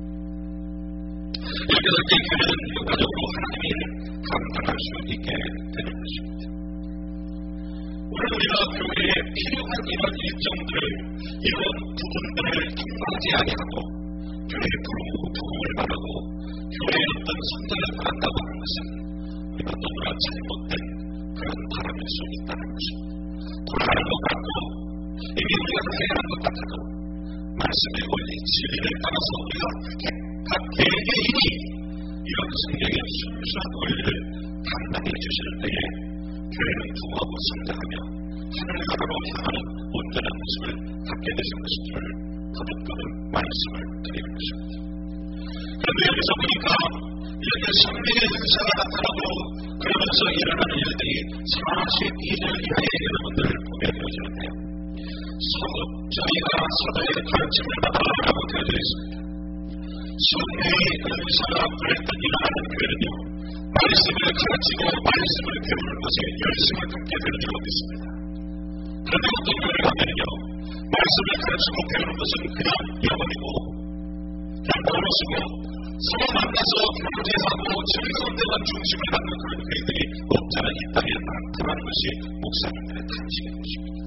이렇게 될 때 교회는 효과적으로 하나님의 일을 감당할 수 있게 되는 것입니다. 오늘 우리가 교회에 필요한 이런 일정들을 이런 부분들을 통과하지 아니하고 교회의 부흥을 바라고 교회의 어떤 성장을 바란다고 하는 것은 우리가 너무나 잘못된 그런 바람일 수 있다는 것입니다. 돌아가는 것 같고 이미 우리가 다 해야 하는 것 같아도 말씀의 원리 진리를 따라서 우리가 각 개개인이 이런 성경의 순수한 원리를 감당해 주실 때에 교회는 부흥하고 성장하며 하늘나라로 향하는 온전한 모습을 갖게 되신 것인 줄 거듭거듭 말씀을 드리는 것입니다. 그런데 여기서 보니까 이렇게 성령의 은사가 나타나고 그러면서 일어나는 일들이 42절 이하의 여러분들 보게 되어지는데요. 저희가 서도의 가르침을 받아라고 되어져 있습니다. 성령의 은사가 그랬던 일어나는 교회는요, 말씀을 가르치고 말씀을 배우는 것에 열심을 갖게 되는 줄 믿습니다. 그런데 어떤 교회를 가면요, 말씀을 가르치고 배우는 것은 그냥 영어이고 그냥 모르시고 서로 만나서 교제하고 즐거운 데만 중심을 갖는 그런 교회들이 없잖아 있다면 많다는 것이 목사님들의 탄식인 것입니다.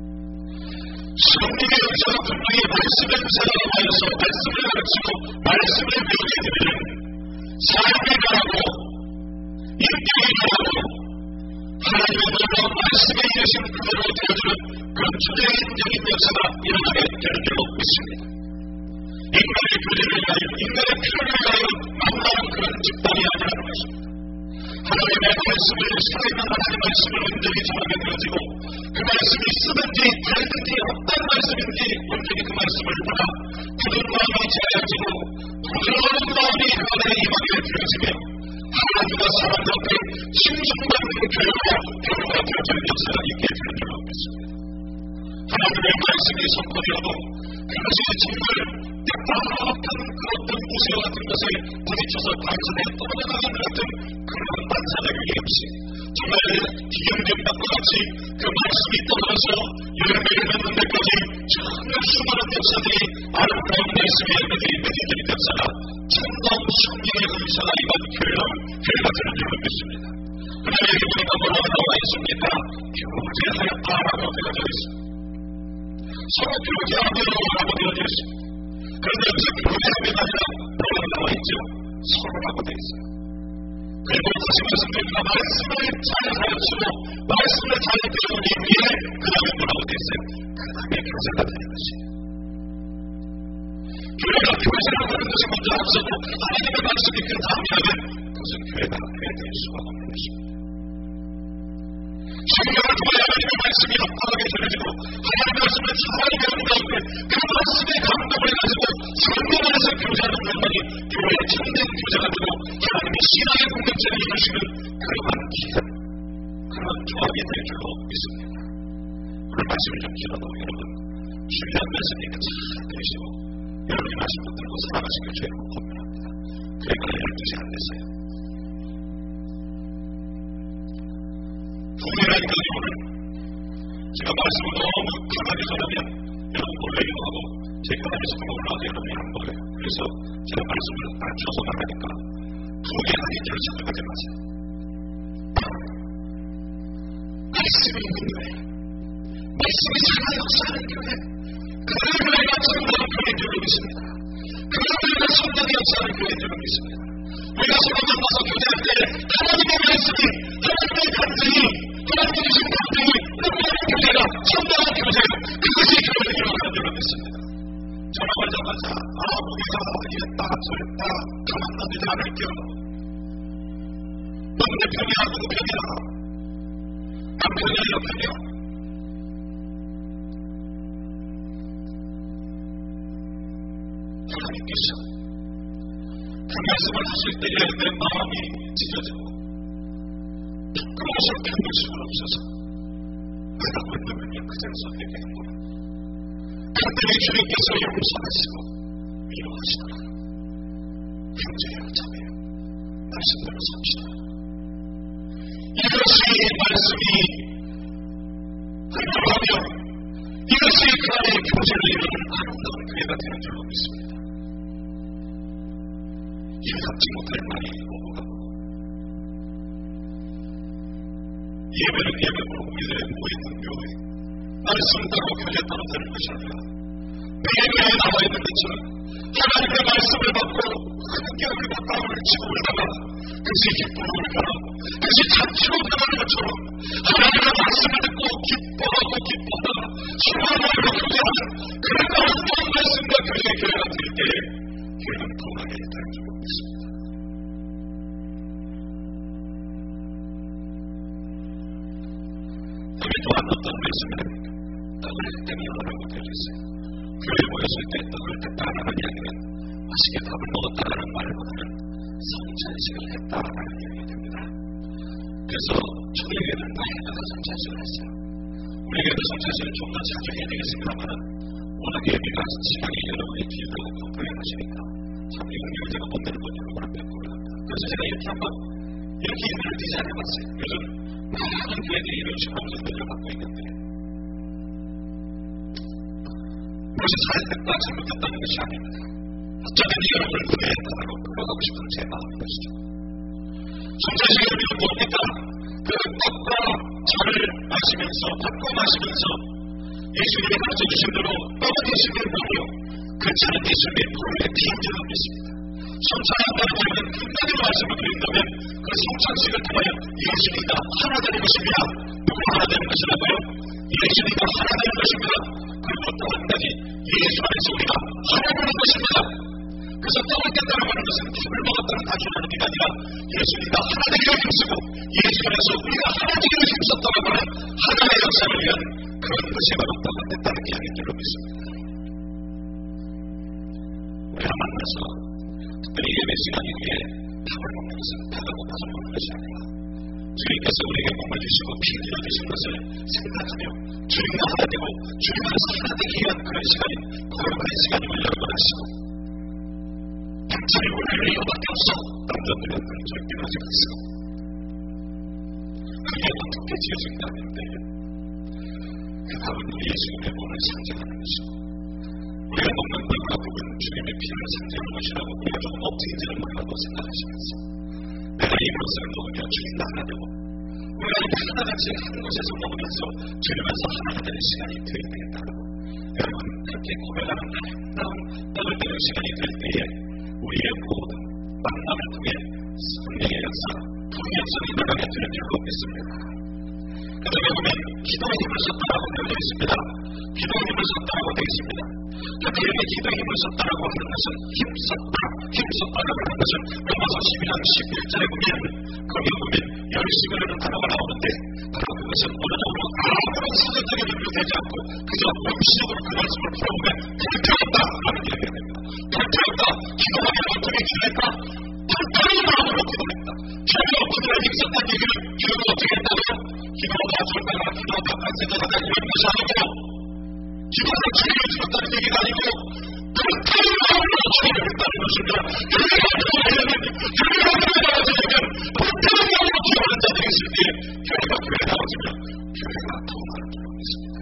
성령의 은사가 분명히 말씀의 은사가 와서 말씀을 가르치고 말씀을 배우게 되면 삶이 변하고 인격이 변하고 하나님의 너로 말씀에 이르신 그대로 되어주는 그런 주대인적인 역사가 일어나게 되는 줄 믿습니다. 인간의 교제를 위하여 인간의 필요를 위하여 만나는 그런 집단이 아니라는 것입니다. 하나님의 말씀을 살아있는 하나님의 말씀을 온전히 전하게 되어지고 그 말씀이 쓰든지 달든지 어떤 말씀인지 온전히 그 말씀을 받아 굳은 마음이 자여지고 부드러운 마음이 그 안에 임하게 되어지며 하나님과 사람들 앞에 심심받는 교회가 되어지는 역사가 있게 되는 줄 믿습니다. 하나님의 말씀이 선포되어도 그것이 정말 뜻밖의 그 어떤 무쇠와 같은 것에 부딪혀서 단순에 떠나가는 같은 그런 반사적인 없이 정말 기경전박과 같이 그 말씀이 떠나서 열매를 맺는 데까지 정말 수많은 역사들이 아름다운 말씀의 열매들이 맺어지는 역사가 참다운 성령의 은사가 임한 교회가 되는 줄 믿습니다. 그러나 여기 보니까 뭐라고 나와 있습니까? 교제하였다라고 되어져 있습니다. 서로 교제하며라고 되어져 있습니다. 그런데 여기서 교제하면 아니라 뭐라고 나와 있죠? 서로라고 되어 있어요. 그리고 다시 말씀드립니다. 말씀을 잘 가르치고 말씀을 잘 배우는 위에 그 다음에 뭐라고 되어 있어요? 그 다음에 교제가 되는 것이에요. 교회가 교제를 하는 것이 먼저 앞서고 하나님의 말씀이 그 다음이라면 그것은 교회가 될 수가 없는 것입니다. 성경을 통해 하나님의 말씀이 합당하게 전해지고 하나님의 말씀을 잘 배우는 가운데 그 말씀의 감동을 가지고 성경 안에서 교제하는 것만이 교회의 참된 교제가 되고 하나님의 신앙의 공동체를 이루시는 그러한 귀한 그런 조합이 될 줄로 믿습니다. 오늘 말씀을 좀 길어도 여러분 중요한 말씀이니까 잘 들으시고 여러분이 말씀 붙들고 살아가시길 주의로 권면합니다. 그러니까 12시 안 됐어요. 분명하니까 오늘 제가 말씀을 너무 강하게 전하면 여러분 놀래기도 하고 제가 하면서 올라와서 여러분이 안 보여요. 그래서 제가 말씀을 낮춰서 나가니까 포기하는 길을 찾아가지 마세요. 말씀이 있는 교회, 말씀이 살아 역사하는 교회, 그 교회가 정말 교회인 줄로 믿습니다. 그 교회가 성장의 역사하는 교회인 줄로 믿습니다. 우리가 서로 만나서 교제할 때 하나님의 말씀이 하나님의 간증이 하나님의 주신 간증이 끝나는 교제가 성장한 교제가 그것이 교회를 이루어가는 줄로 믿습니다. 전화 걸자마자 우리가 이랬다 저랬다 가만 놔두지 않을게요. 너는 내 편이야 누구 편이야 남편이야 여편이야 하나님께서 그 말씀을 하실 때에 내 마음이 찢어지고 부끄러워서 견딜 수가 없어서 내가 본다면요 그대로 선택해 행보를 그때에 주님께서 용서하시고 위로하시더라. 형제여 자매여 말씀대로 삽시다. 이것이 말씀이 흘러가며 이것이 그 안에 교제를 이루는 아름다운 교회가 되는 줄로 믿습니다. 일삼지 못할 말이 오고 가고 예배는 예배고 우리들의 모임은 묘해 말씀 따로 교제 따로 되는 것이 아니라 내 예배에 나와 있는 것처럼 하나님의 말씀을 받고 함께 우리가 땀을 치고 울다가 그것이 기쁨으로 변하고 그것이 잔치로 변하는 것처럼 하나님의 말씀을 듣고 기뻐하고 기뻐하다가 소망으로 교제하는 그런 아름다운 말씀과 교제의 교회가 될 때에 교회는 통하게 될 줄 믿습니다. 여기 또한 어떤 말씀을 떡을 때문에 하라고 되어있어요. 교회 모였을 때 떡을 때 따라하는 이야기는 맛있게 밥을 먹었다라는 말보다는 성찬식을 했다라는 이야기가 됩니다. 그래서 저희에게는 다양한 성찬식을 했어요. 우리에게도 성찬식을 좀 더 자주 해야 되겠습니다만 워낙 예비가 시간이 여러분이 길다고 컴플레인하시니까 참 이건 제가 못 내는 건 여러분 앞에 고려합니다. 그래서 제가 이렇게 한번 이렇게 인물을 디자인해봤어요. 요즘 많은 교회들이 이런 식으로 우선들을 받고 있는데 그것이 잘했다 잘못했다는 것이 아닙니다. 어쩌면 여러분을 구해했다고 끌어가고 싶은 제 마음인 것이죠. 성찬식의 의미는 뭡니까? 그 밥과 차를 마시면서 밥과 마시면서 예수님이 가르쳐주신 대로 떡은 예수님의 몸이요 그 차는 예수님의 보혈의 피임자가 있습니다. 성찬한다는 말은 한마디로 말씀을 드린다면 그 성찬식을 통하여 예수님이 다 하나 되는 것입니다. 누구 하나 되는 것이라고요? 예수님이 다 하나 되는 것입니다. 그리고 또 한 가지 예수 안에서 우리가 하나 되는 것입니다. 그래서 떡을 깼다는 것은 밥을 먹었다는 단순한 의미가 아니라 예수님이 다 하나 되기를 힘쓰고 예수 안에서 우리가 하나 되기를 힘썼다고 하는 하나의 역사를 위한 그런 것이 바로 떡을 깼다는 이야기인 줄로 믿습니다. 우리가 만나서 특별히 예배 시간 이후에 밥을 먹는 것은 배가 고파서 먹는 것이 아니라 주님께서 우리에게 몸을 주시고 피 흘려주신 것을 생각하며 주님과 하나 되고 주님 안에서 하나 되기 위한 그런 시간인 거룩한 시간임을 여러분 아시고 당신의 우리를 이거밖에 없어 남자들은 그런 절대 하지 마시고 그게 어떻게 지어진 게 아닌데 그 밥은 예수님의 몸을 상징하는 것이고 우리가 먹는 물과 국은 주님의 피를 상징하는 것이라고 우리가 조금 엎드기지를 몰라도 생각하시면서 내가 이 것을 먹으면 주님과 하나 되고 우리가 이렇게 하나같이 한 곳에서 먹으면서 주님에서 하나가 되는 시간이 되어야 되겠다고 여러분 그렇게 고백하는 아름다운 떡을 떼는 시간이 될 때에 우리의 모든 만남을 통해 성령의 역사, 부의 역사가 일어나게 되는 줄로 믿습니다. 그 다음에 보면 기도의 힘을 썼다라고 되어 있습니다. 기도의 힘을 썼다라고 되어 있습니다. 그런데 이렇게 기도의 힘을 썼다라고 하는 것은 힘썼다라고 하는 것은 로마서 12장 11절에 보면 거기에 보면 열심이라는 단어가 나오는데 바로 그것은 어느 정도 아무런 사전적인 의미도 되지 않고 그저 원시적으로 그 말씀을 풀어보면 불태웠다라는 이야기가 됩니다. 불태웠다. 기도하면 어떻게 기도했다? 불태운 마음으로 기도했다. 주님이 기도에 힘썼다는 얘기는 기도가 어떻게 했다고요? 기도가 좋다가 기도가 반세가다 이런 것이 아니고 기도가 주님을 죽었다는 얘기가 아니고 불태운 마음으로 기도를 했다는 것입니다. 교회가 기도하려면 교회가 나아지려면 불태운 마음으로 기도하는 자들이 있을 때 교회가 나아지면 교회가 더 많은 줄로 믿습니다.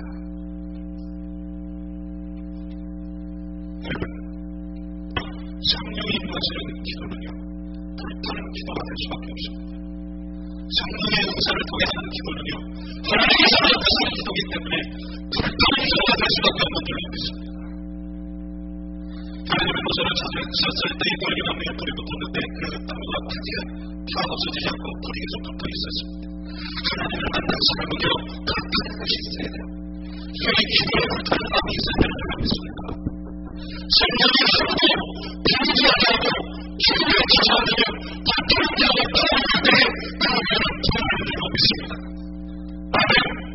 여러분 성령이 임하시는 기도는요 불타는 기도가 될 수밖에 없습니다. 성령의 은사를 통해 하는 기도는요 하나님께서 하는 기도이기 때문에 불타는 기도가 될 수밖에 없는 줄로 믿습니다. 하나님의 모습을 찾으셨을 때 뿌리가 나무에 뿌리 붙었는데 그 나무가 다 없어지지 않고 뿌리 계속 붙어 있었습니다. 하나님을 만난 사람에게 불타는 것이 있어야 돼요. 여기 기도에 불타는 마음이 있어야 되는 줄로 믿습니다. 성령이 하루도 비우지 않고 주님을 찾아오면 불타는 자가 풀어올 때 그 은혜는 풀어오는 줄로 믿습니다. 아멘.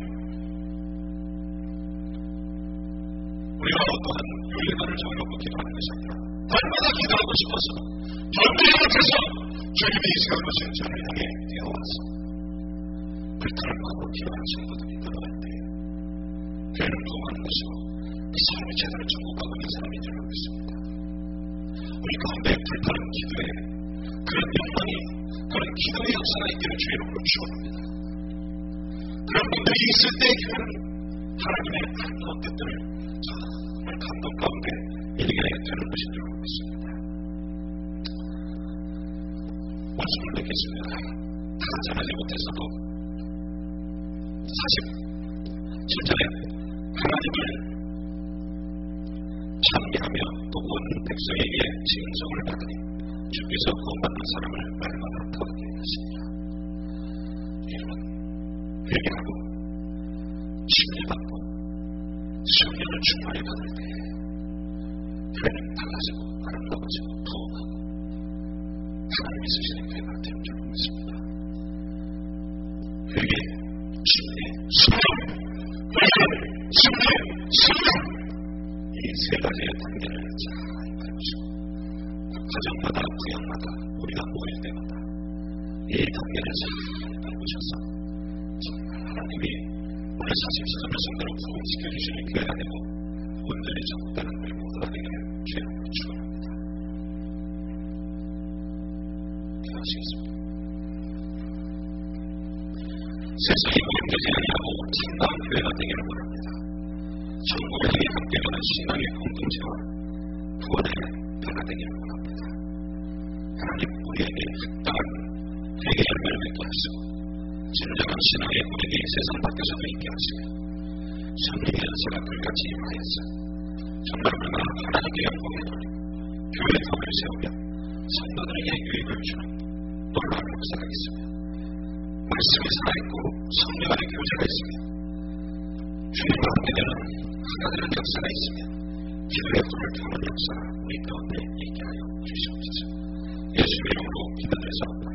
우리가 어떠한 요일만을 정해놓고 기도하는 것이 아니라 날마다 기도하고 싶어서 절대로 못해서 주님의 이 시간 것을 저를 향해 되어와서 불타는 마음으로 기도하는 친구들이 들어갈 때 교회는 도움하는 것이고 그 사람이 제대로 천국 가고 있는 사람인 줄로 믿습니다. 우리 가운데 불타는 기도에 그런 영광이 그런 기도의 역사가 있기를 주의 이름으로 축원합니다. 그런 분들이 있을 때 교회는 하나님의 아름다운 뜻들을 정말 감동 가운데 이르게 되는 것인 줄로 믿습니다. 말씀을 맺겠습니다. 다 잘하지 못해서도 47절에 하나님을 찬미하며 또 온 백성에게 칭송을 받으니 주께서 구원받는 사람을 날마다 더하게 하십니다. 여러분 회개하고 심리받고 성령을 충만히 받을 때 교회는 달라지고 아름다워지고 부흥하고 하나님이 쓰시는 교회가 된 줄로 믿습니다. 회개, 심리, 성령 이 세 가지의 단계를 잘 가지고 가정마다, 구역마다, 우리가 모일 때마다 이 단계를 잘 밟으셔서 정말 하나님이 오늘 44절 말씀대로 부흥시켜주시는 교회 안에도 온전히 전국다는 걸 모두 하기를 주님으로 축원합니다. 기도하시겠습니다. 세상이 모임되지 아니하고 참다운 교회가 되기를 원합니다. 전국을 향해 함께하는 신앙의 공동체와 구원의 배가 되기를 원합니다. 하나님 우리에게 합당한 회개 열매를 맺게 하시고 진정한 신앙의 고백이 세상 밖에서도 있게 하시며 성령의 연세가 불같이 임하여서 정말 우리가 하나님의 영광을 돌리고 교회의 덕을 세우며 성도들에게 유익을 주는 놀라운 역사가 있으며 말씀이 살아있고 성령 안에 교제가 있으며 주님과 함께 되는 하나 되는 역사가 있으며 기도의 불을 타는 역사가 우리 가운데 있게 하여 주시옵소서. 예수 이름으로 기도드려서